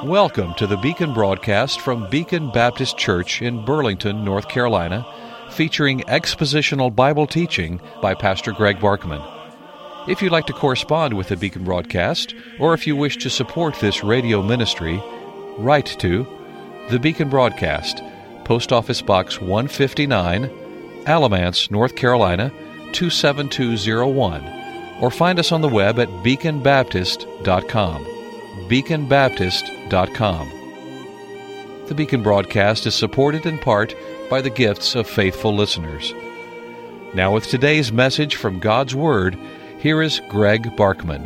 Welcome to the Beacon broadcast from Beacon Baptist Church in Burlington, North Carolina, featuring expositional Bible teaching by Pastor Greg Barkman. If you'd like to correspond with the Beacon broadcast, or if you wish to support this radio ministry, write to the Beacon Broadcast, Post Office Box 159, Alamance, North Carolina 27201, or find us on the web at beaconbaptist.com. beaconbaptist.com. The Beacon broadcast is supported in part by the gifts of faithful listeners. Now with today's message from God's Word, here is Greg Barkman.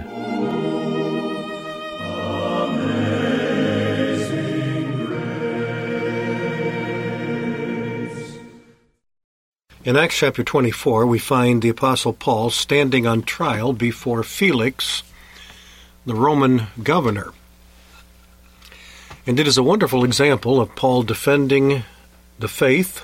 In Acts chapter 24, we find the Apostle Paul standing on trial before Felix, the Roman governor. And it is a wonderful example of Paul defending the faith,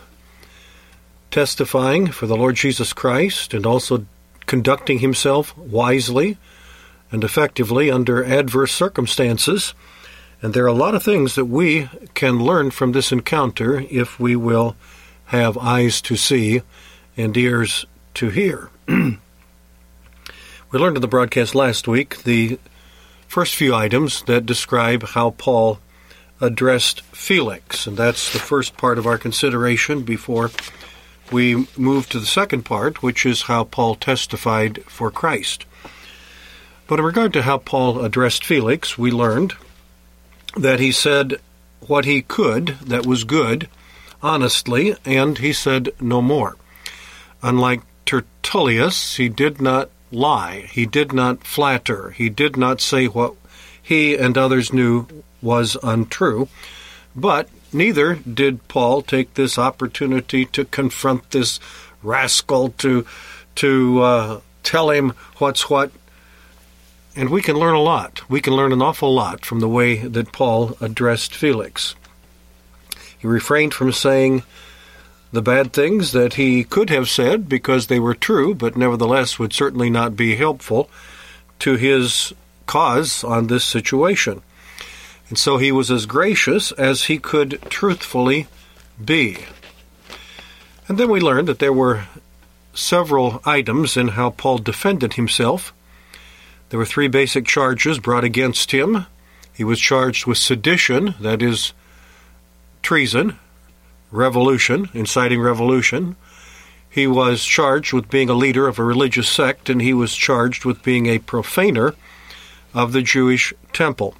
testifying for the Lord Jesus Christ, and also conducting himself wisely and effectively under adverse circumstances. And there are a lot of things that we can learn from this encounter if we will have eyes to see and ears to hear. We learned in the broadcast last week the first few items that describe how Paul addressed Felix, and that's the first part of our consideration before we move to the second part, which is how Paul testified for Christ. But in regard to how Paul addressed Felix, we learned that he said what he could that was good, honestly, and he said no more. Unlike Tertullius, he did not lie, he did not flatter, he did not say what he and others knew was untrue, but neither did Paul take this opportunity to confront this rascal, to tell him what's what. And we can learn a lot. We can learn an awful lot from the way that Paul addressed Felix. He refrained from saying the bad things that he could have said because they were true, but nevertheless would certainly not be helpful to his cause on this situation. And so he was as gracious as he could truthfully be. And then we learned that there were several items in how Paul defended himself. There were three basic charges brought against him. He was charged with sedition, that is, treason, revolution, inciting revolution. He was charged with being a leader of a religious sect, and he was charged with being a profaner of the Jewish temple.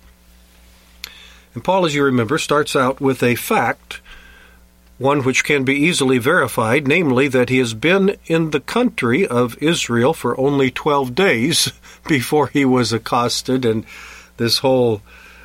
And Paul, as you remember, starts out with a fact, one which can be easily verified, namely that he has been in the country of Israel for only 12 days before he was accosted, and this whole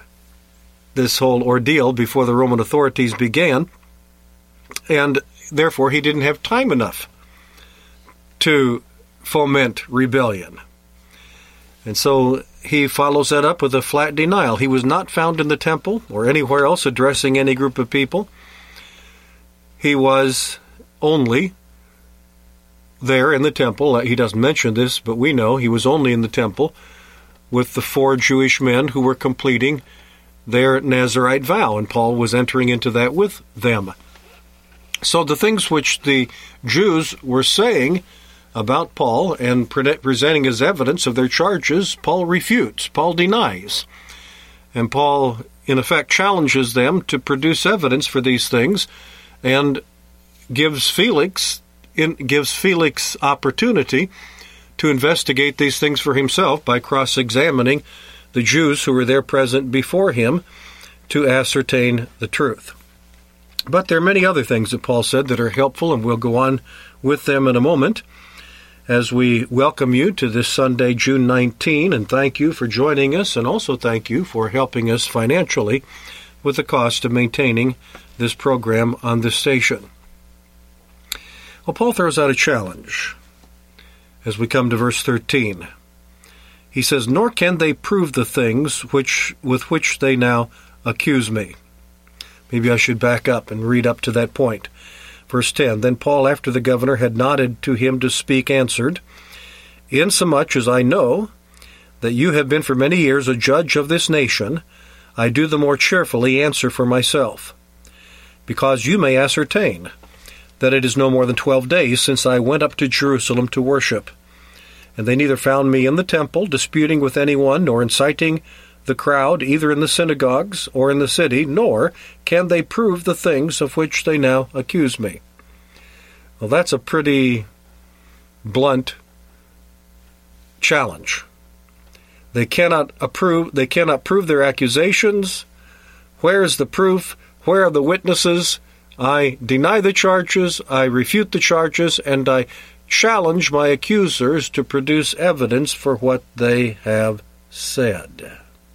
ordeal before the Roman authorities began, and therefore he didn't have time enough to foment rebellion. And so he follows that up with a flat denial. He was not found in the temple or anywhere else addressing any group of people. He was only there in the temple. He doesn't mention this, but we know he was only in the temple with the 4 Jewish men who were completing their Nazirite vow, and Paul was entering into that with them. So the things which the Jews were saying about Paul and presenting as evidence of their charges, Paul refutes, Paul denies. And Paul, in effect, challenges them to produce evidence for these things and gives Felix opportunity to investigate these things for himself by cross-examining the Jews who were there present before him to ascertain the truth. But there are many other things that Paul said that are helpful, and we'll go on with them in a moment as we welcome you to this Sunday, June 19, and thank you for joining us, and also thank you for helping us financially with the cost of maintaining this program on this station. Well, Paul throws out a challenge as we come to verse 13. He says, "Nor can they prove the things with which they now accuse me." Maybe I should back up and read up to that point. Verse 10, "Then Paul, after the governor had nodded to him to speak, answered, Insomuch as I know that you have been for many years a judge of this nation, I do the more cheerfully answer for myself, because you may ascertain that it is no more than 12 days since I went up to Jerusalem to worship. And they neither found me in the temple, disputing with anyone, nor inciting the crowd, either in the synagogues or in the city, nor can they prove the things of which they now accuse me. Well, that's a pretty blunt challenge. They cannot prove their accusations. Where is the proof? Where are the witnesses? I deny the charges, I refute the charges, and I challenge my accusers to produce evidence for what they have said.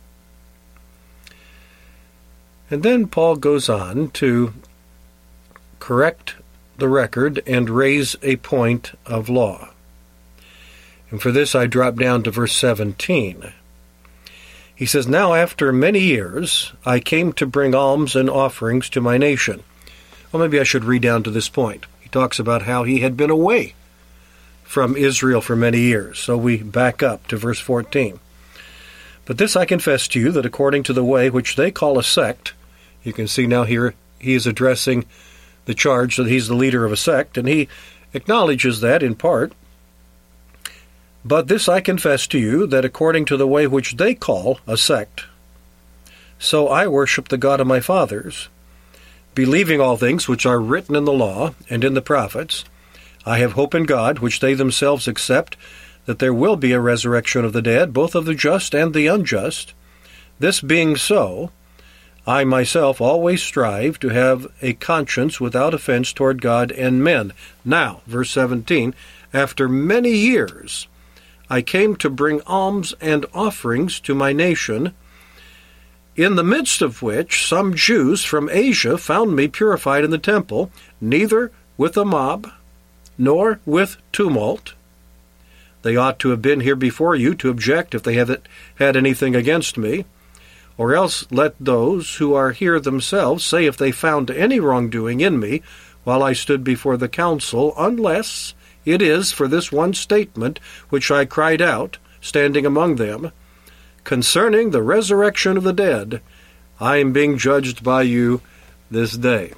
And then Paul goes on to correct the record and raise a point of law. And for this I drop down to verse 17. He says, Now after many years I came to bring alms and offerings to my nation. Well, maybe I should read down to this point. He talks about how he had been away from Israel for many years. So we back up to verse 14. But this I confess to you, that according to the way which they call a sect, you can see now here he is addressing the charge that he's the leader of a sect, and he acknowledges that in part. But this I confess to you, that according to the way which they call a sect, so I worship the God of my fathers, believing all things which are written in the law and in the prophets. I have hope in God, which they themselves accept, that there will be a resurrection of the dead, both of the just and the unjust. This being so, I myself always strive to have a conscience without offense toward God and men. Now, verse 17, after many years I came to bring alms and offerings to my nation, in the midst of which some Jews from Asia found me purified in the temple, neither with a mob, nor with tumult. They ought to have been here before you to object if they had anything against me. Or else let those who are here themselves say if they found any wrongdoing in me while I stood before the council, unless it is for this one statement which I cried out, standing among them, concerning the resurrection of the dead, I am being judged by you this day.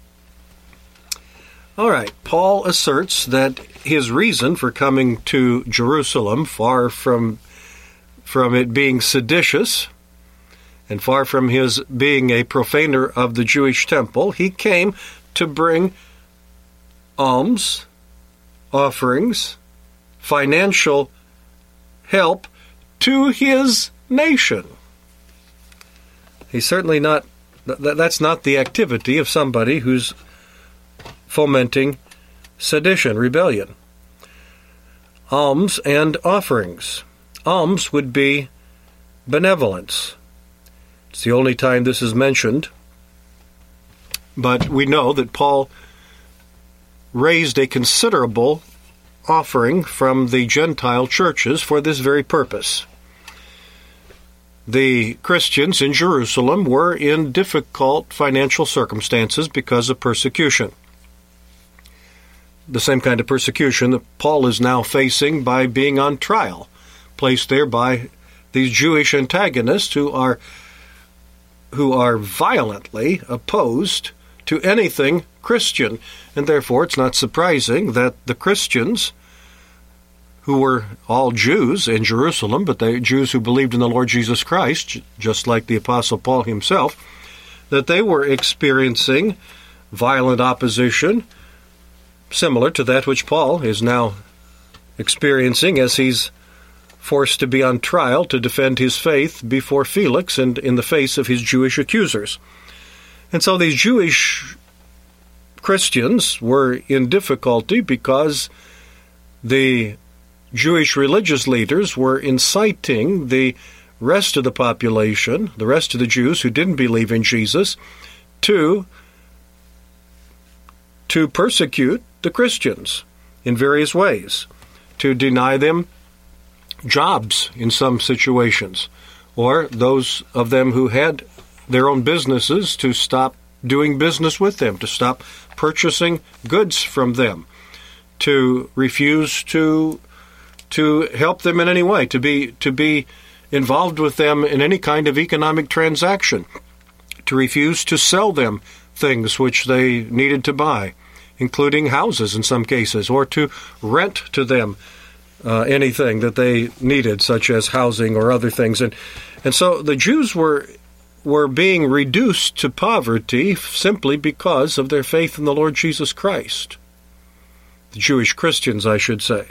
All right, Paul asserts that his reason for coming to Jerusalem, far from it being seditious, and far from his being a profaner of the Jewish temple, he came to bring alms, offerings, financial help to his nation. He's certainly not, that's not the activity of somebody who's fomenting sedition, rebellion. Alms and offerings. Alms would be benevolence. It's the only time this is mentioned. But we know that Paul raised a considerable offering from the Gentile churches for this very purpose. The Christians in Jerusalem were in difficult financial circumstances because of persecution. The same kind of persecution that Paul is now facing by being on trial, placed there by these Jewish antagonists who are violently opposed to anything Christian. And therefore it's not surprising that the Christians, who were all Jews in Jerusalem, but they Jews who believed in the Lord Jesus Christ, just like the Apostle Paul himself, that they were experiencing violent opposition similar to that which Paul is now experiencing as he's forced to be on trial to defend his faith before Felix and in the face of his Jewish accusers. And so these Jewish Christians were in difficulty because the Jewish religious leaders were inciting the rest of the population, the rest of the Jews who didn't believe in Jesus, to persecute the Christians in various ways, to deny them jobs in some situations, or those of them who had their own businesses to stop doing business with them, to stop purchasing goods from them, to refuse to help them in any way, to be involved with them in any kind of economic transaction, to refuse to sell them things which they needed to buy, including houses in some cases, or to rent to them anything that they needed, such as housing or other things. And so the Jews were being reduced to poverty simply because of their faith in the Lord Jesus Christ. The Jewish Christians, I should say.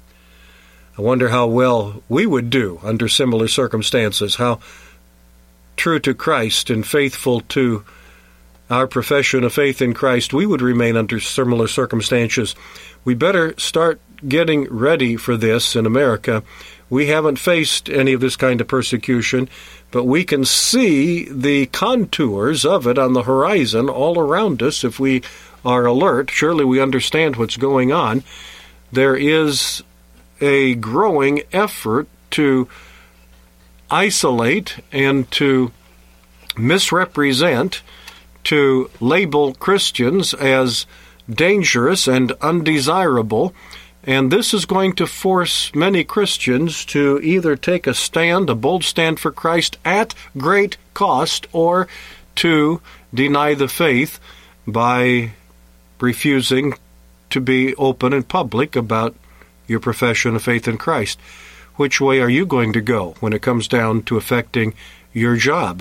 I wonder how well we would do under similar circumstances, how true to Christ and faithful to our profession of faith in Christ we would remain under similar circumstances. We better start getting ready for this in America. We haven't faced any of this kind of persecution, but we can see the contours of it on the horizon all around us if we are alert. Surely we understand what's going on. There is a growing effort to isolate and to misrepresent, to label Christians as dangerous and undesirable, and this is going to force many Christians to either take a bold stand for Christ at great cost, or to deny the faith by refusing to be open and public about your profession of faith in Christ. Which way are you going to go when it comes down to affecting your job,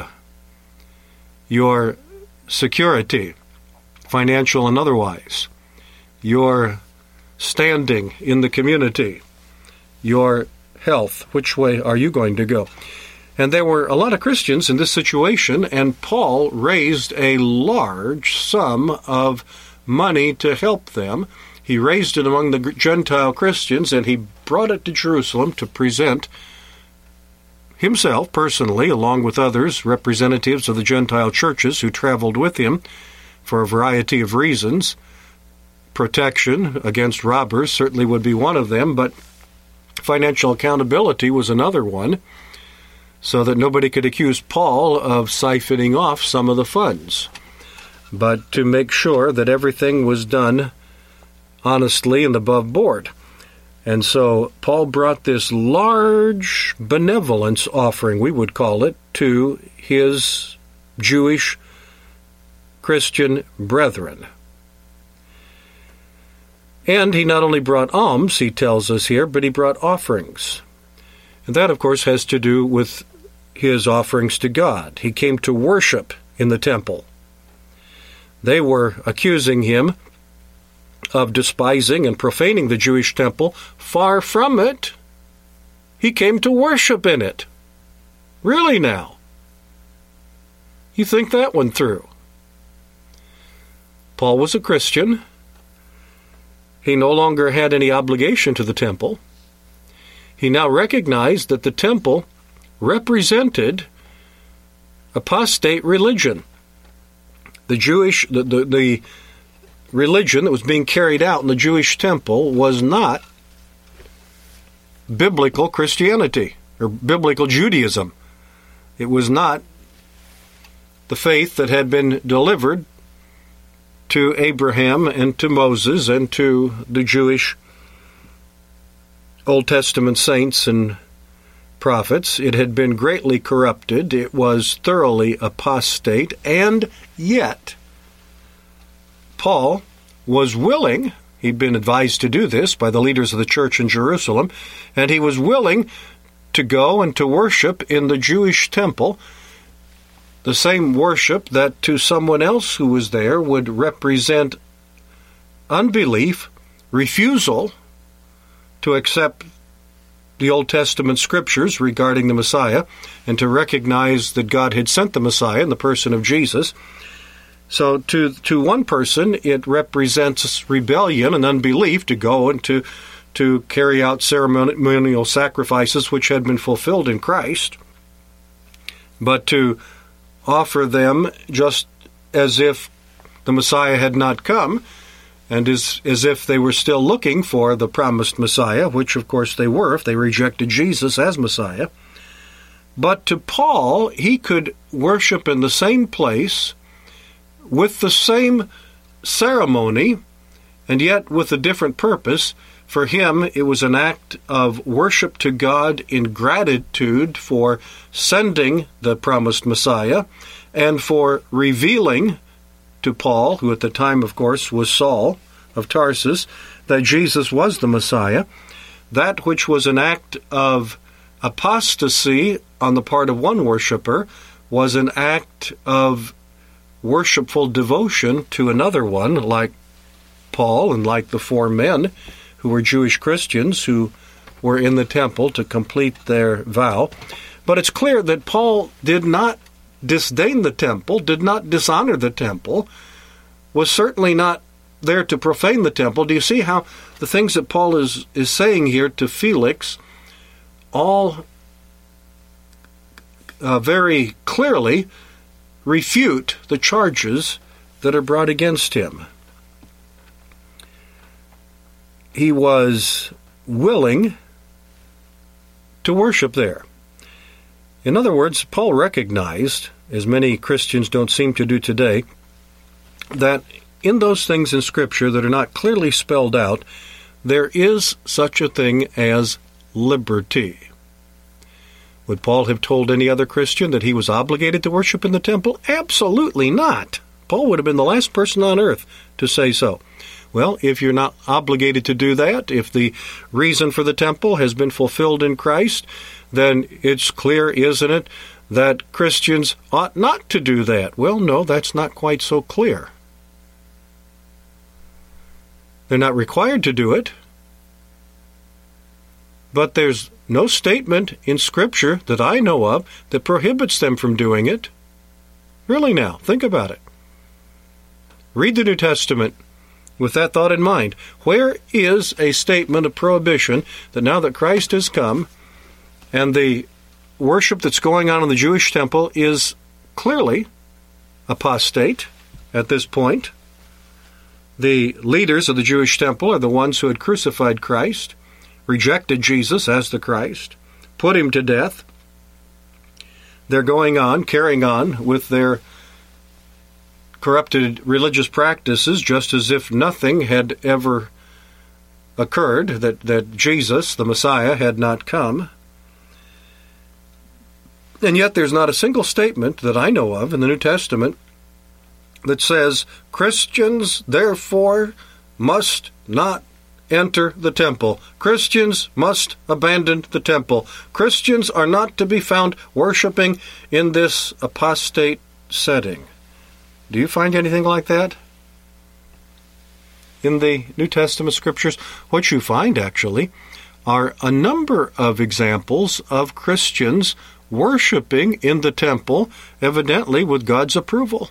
your security, financial and otherwise, your standing in the community, your health? Which way are you going to go? And there were a lot of Christians in this situation, and Paul raised a large sum of money to help them. He raised it among the Gentile Christians, and he brought it to Jerusalem to present himself personally, along with others, representatives of the Gentile churches who traveled with him for a variety of reasons. Protection against robbers certainly would be one of them, but financial accountability was another one, so that nobody could accuse Paul of siphoning off some of the funds, but to make sure that everything was done honestly and above board. And so Paul brought this large benevolence offering, we would call it, to his Jewish Christian brethren. And he not only brought alms, he tells us here, but he brought offerings. And that, of course, has to do with his offerings to God. He came to worship in the temple. They were accusing him of despising and profaning the Jewish temple. Far from it. He came to worship in it. Really now? You think that one through. Paul was a Christian. He no longer had any obligation to the temple. He now recognized that the temple represented apostate religion. The religion that was being carried out in the Jewish temple was not biblical Christianity or biblical Judaism. It was not the faith that had been delivered to Abraham and to Moses and to the Jewish Old Testament saints and prophets. It had been greatly corrupted. It was thoroughly apostate, and yet Paul was willing, he'd been advised to do this by the leaders of the church in Jerusalem, and he was willing to go and to worship in the Jewish temple, the same worship that to someone else who was there would represent unbelief, refusal to accept the Old Testament scriptures regarding the Messiah, and to recognize that God had sent the Messiah in the person of Jesus. So to one person, it represents rebellion and unbelief to go and to carry out ceremonial sacrifices which had been fulfilled in Christ, but to offer them just as if the Messiah had not come, and as if they were still looking for the promised Messiah, which of course they were if they rejected Jesus as Messiah. But to Paul, he could worship in the same place, with the same ceremony, and yet with a different purpose, For him, it was an act of worship to God in gratitude for sending the promised Messiah and for revealing to Paul, who at the time, of course, was Saul of Tarsus, that Jesus was the Messiah. That which was an act of apostasy on the part of one worshiper was an act of worshipful devotion to another one, like Paul and like the 4 men who were Jewish Christians who were in the temple to complete their vow. But it's clear that Paul did not disdain the temple, did not dishonor the temple, was certainly not there to profane the temple. Do you see how the things that Paul is saying here to Felix all very clearly refute the charges that are brought against him? He was willing to worship there. In other words, Paul recognized, as many Christians don't seem to do today, that in those things in Scripture that are not clearly spelled out, there is such a thing as liberty. Would Paul have told any other Christian that he was obligated to worship in the temple? Absolutely not. Paul would have been the last person on earth to say so. Well, if you're not obligated to do that, if the reason for the temple has been fulfilled in Christ, then it's clear, isn't it, that Christians ought not to do that. Well, no, that's not quite so clear. They're not required to do it, but there's no statement in Scripture that I know of that prohibits them from doing it. Really now, think about it. Read the New Testament with that thought in mind. Where is a statement of prohibition that now that Christ has come and the worship that's going on in the Jewish temple is clearly apostate at this point? The leaders of the Jewish temple are the ones who had crucified Christ, rejected Jesus as the Christ, put him to death. They're going on, carrying on with their corrupted religious practices, just as if nothing had ever occurred, that Jesus, the Messiah, had not come. And yet there's not a single statement that I know of in the New Testament that says, Christians, therefore, must not enter the temple. Christians must abandon the temple. Christians are not to be found worshiping in this apostate setting. Do you find anything like that in the New Testament Scriptures? What you find, actually, are a number of examples of Christians worshiping in the temple, evidently with God's approval.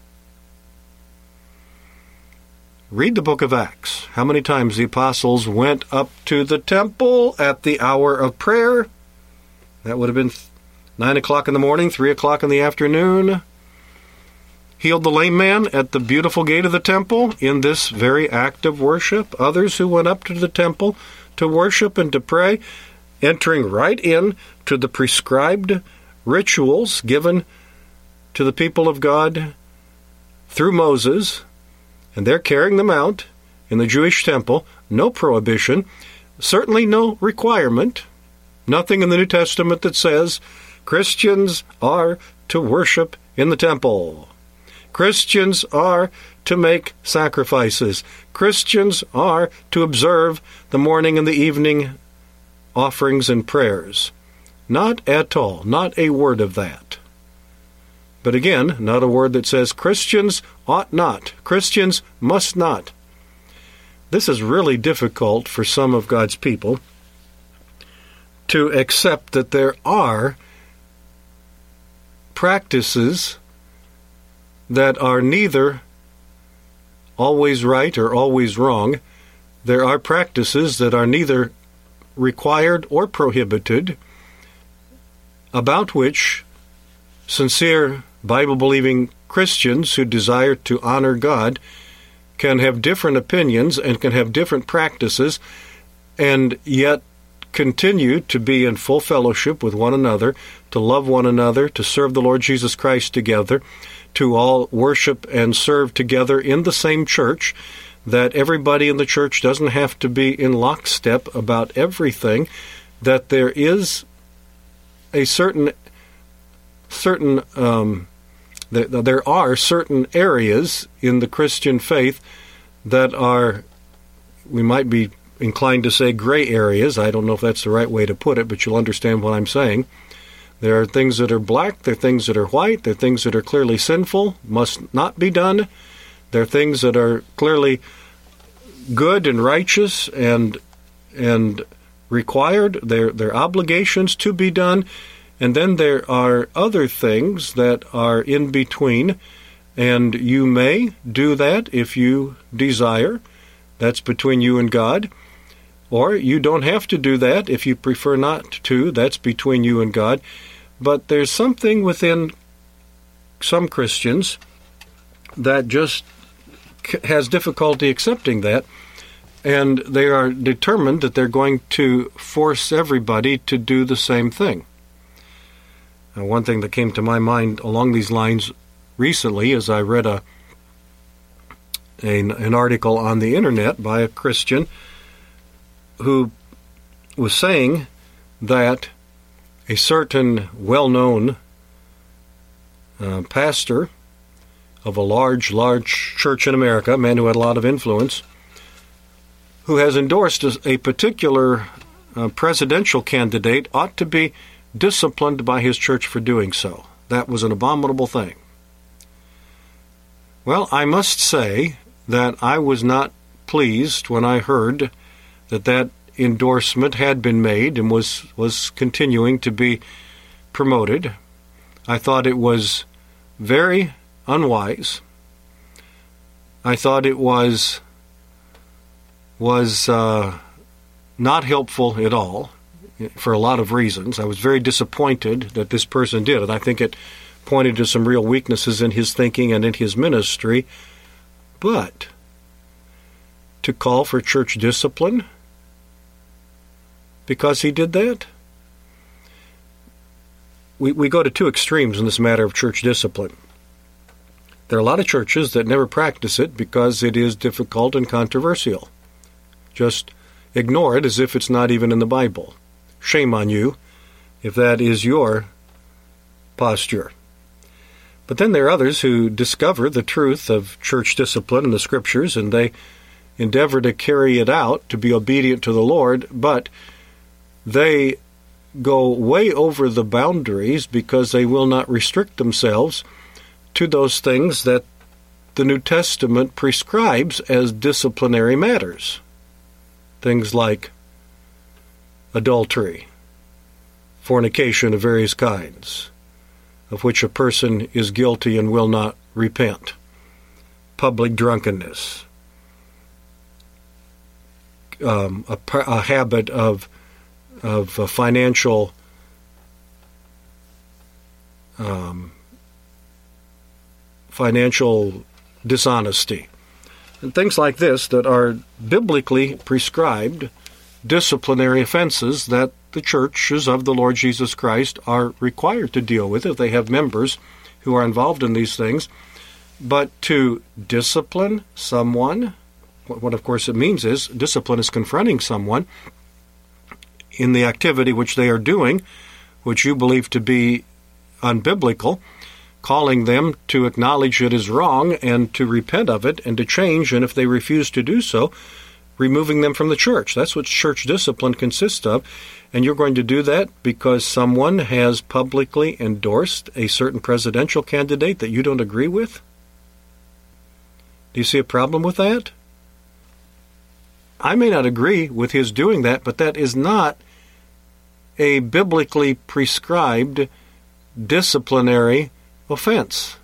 Read the book of Acts. How many times the apostles went up to the temple at the hour of prayer? That would have been 9 o'clock in the morning, 3 o'clock in the afternoon. Healed the lame man at the beautiful gate of the temple in this very act of worship. Others who went up to the temple to worship and to pray, entering right in to the prescribed rituals given to the people of God through Moses, and they're carrying them out in the Jewish temple. No prohibition, certainly no requirement, nothing in the New Testament that says Christians are to worship in the temple. Christians are to make sacrifices. Christians are to observe the morning and the evening offerings and prayers. Not at all, not a word of that. But again, not a word that says Christians ought not, Christians must not. This is really difficult for some of God's people to accept that there are practices that are neither always right or always wrong. There are practices that are neither required or prohibited, about which sincere Bible-believing Christians who desire to honor God can have different opinions and can have different practices and yet continue to be in full fellowship with one another, to love one another, to serve the Lord Jesus Christ together, to all worship and serve together in the same church. that everybody in the church doesn't have to be in lockstep about everything, that there is a there are certain areas in the Christian faith that are, we might be inclined to say, gray areas. I don't know if that's the right way to put it, but you'll understand what I'm saying. There are things that are black, there are things that are white, there are things that are clearly sinful, must not be done. There are things that are clearly good and righteous and required. They're obligations to be done. And then there are other things that are in between, and you may do that if you desire. That's between you and God. Or you don't have to do that if you prefer not to. That's between you and God. But there's something within some Christians that just has difficulty accepting that, and they are determined that they're going to force everybody to do the same thing. Now, one thing that came to my mind along these lines recently is I read an article on the internet by a Christian who was saying that a certain well-known pastor of a large church in America, a man who had a lot of influence, who has endorsed a particular presidential candidate, ought to be disciplined by his church for doing so. That was an abominable thing. Well, I must say that I was not pleased when I heard that endorsement had been made and was continuing to be promoted. I thought it was very unwise. I thought it was not helpful at all for a lot of reasons. I was very disappointed that this person did it. I think it pointed to some real weaknesses in his thinking and in his ministry. But to call for church discipline because he did that? We go to two extremes in this matter of church discipline. There are a lot of churches that never practice it because it is difficult and controversial. Just ignore it as if it's not even in the Bible. Shame on you if that is your posture. But then there are others who discover the truth of church discipline in the Scriptures, and they endeavor to carry it out, to be obedient to the Lord, but they go way over the boundaries because they will not restrict themselves to those things that the New Testament prescribes as disciplinary matters. Things like adultery, fornication of various kinds, of which a person is guilty and will not repent, public drunkenness, a habit of financial dishonesty, and things like this that are biblically prescribed disciplinary offenses that the churches of the Lord Jesus Christ are required to deal with if they have members who are involved in these things. But to discipline someone, what of course it means is discipline is confronting someone in the activity which they are doing, which you believe to be unbiblical, calling them to acknowledge it is wrong and to repent of it and to change, and if they refuse to do so, removing them from the church. That's what church discipline consists of. And you're going to do that because someone has publicly endorsed a certain presidential candidate that you don't agree with? Do you see a problem with that? I may not agree with his doing that, but that is not a biblically prescribed disciplinary offense.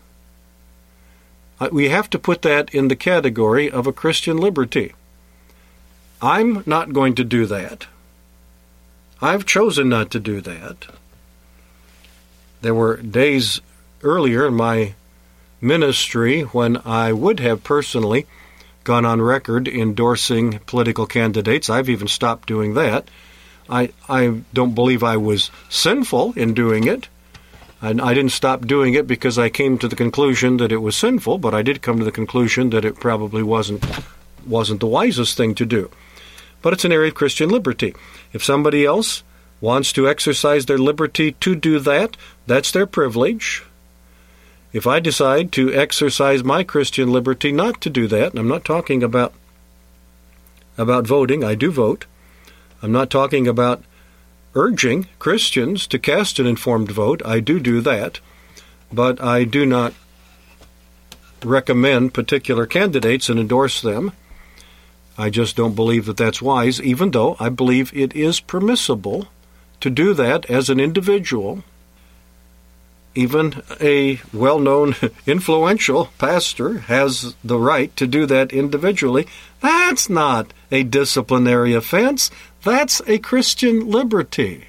We have to put that in the category of a Christian liberty. I'm not going to do that. I've chosen not to do that. There were days earlier in my ministry when I would have personally gone on record endorsing political candidates. I've even stopped doing that. I don't believe I was sinful in doing it. I didn't stop doing it because I came to the conclusion that it was sinful, but I did come to the conclusion that it probably wasn't wasn't the wisest thing to do. But it's an area of Christian liberty. If somebody else wants to exercise their liberty to do that, that's their privilege. If I decide to exercise my Christian liberty not to do that, and I'm not talking about voting, I do vote. I'm not talking about urging Christians to cast an informed vote, I do that. But I do not recommend particular candidates and endorse them. I just don't believe that that's wise, even though I believe it is permissible to do that as an individual. Even a well-known, influential pastor has the right to do that individually. That's not a disciplinary offense. That's a Christian liberty.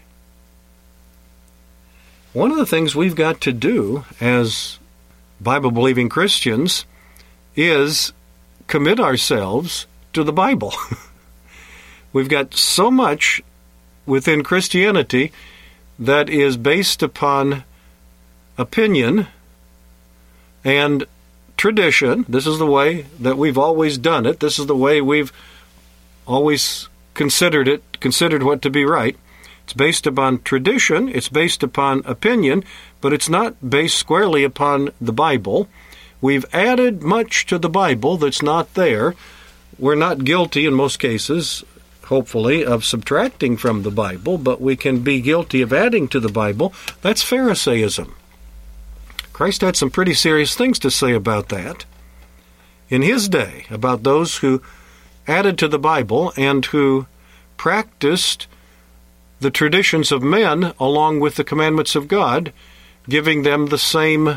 One of the things we've got to do as Bible-believing Christians is commit ourselves to the Bible. We've got so much within Christianity that is based upon opinion and tradition. This is the way that we've always done it. This is the way we've always considered what to be right. It's based upon tradition, it's based upon opinion, but it's not based squarely upon the Bible. We've added much to the Bible that's not there. We're not guilty in most cases, hopefully, of subtracting from the Bible, but we can be guilty of adding to the Bible. That's Pharisaism. Christ had some pretty serious things to say about that in his day, about those who added to the Bible and who practiced the traditions of men along with the commandments of God, giving them the same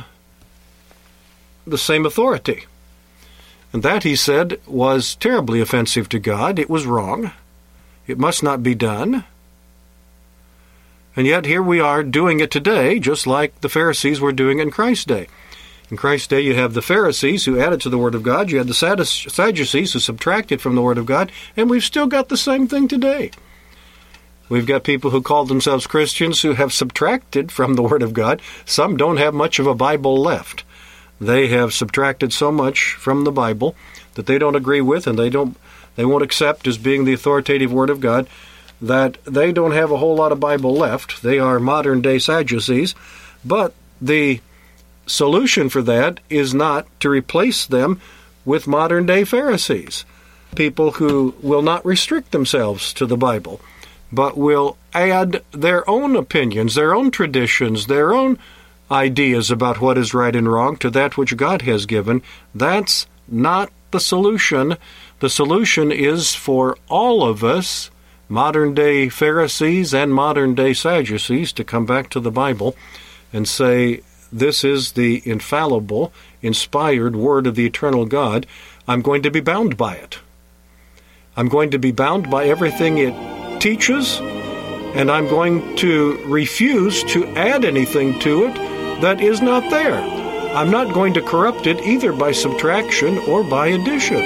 authority. And that, he said, was terribly offensive to God. It was wrong. It must not be done. And yet here we are doing it today, just like the Pharisees were doing in Christ's day. In Christ's day, you have the Pharisees who added to the Word of God. You had the Sadducees who subtracted from the Word of God. And we've still got the same thing today. We've got people who call themselves Christians who have subtracted from the Word of God. Some don't have much of a Bible left. They have subtracted so much from the Bible that they don't agree with and they won't accept as being the authoritative Word of God, that they don't have a whole lot of Bible left. They are modern-day Sadducees. But the solution for that is not to replace them with modern-day Pharisees, people who will not restrict themselves to the Bible, but will add their own opinions, their own traditions, their own ideas about what is right and wrong to that which God has given. That's not the solution. The solution is for all of us, modern-day Pharisees and modern-day Sadducees, to come back to the Bible and say, this is the infallible, inspired Word of the eternal God. I'm going to be bound by it. I'm going to be bound by everything it teaches, and I'm going to refuse to add anything to it that is not there. I'm not going to corrupt it either by subtraction or by addition.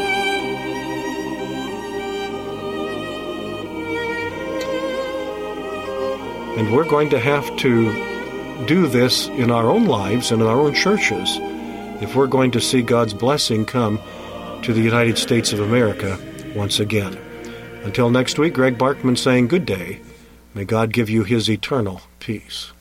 And we're going to have to do this in our own lives and in our own churches if we're going to see God's blessing come to the United States of America once again. Until next week, Greg Barkman saying good day. May God give you His eternal peace.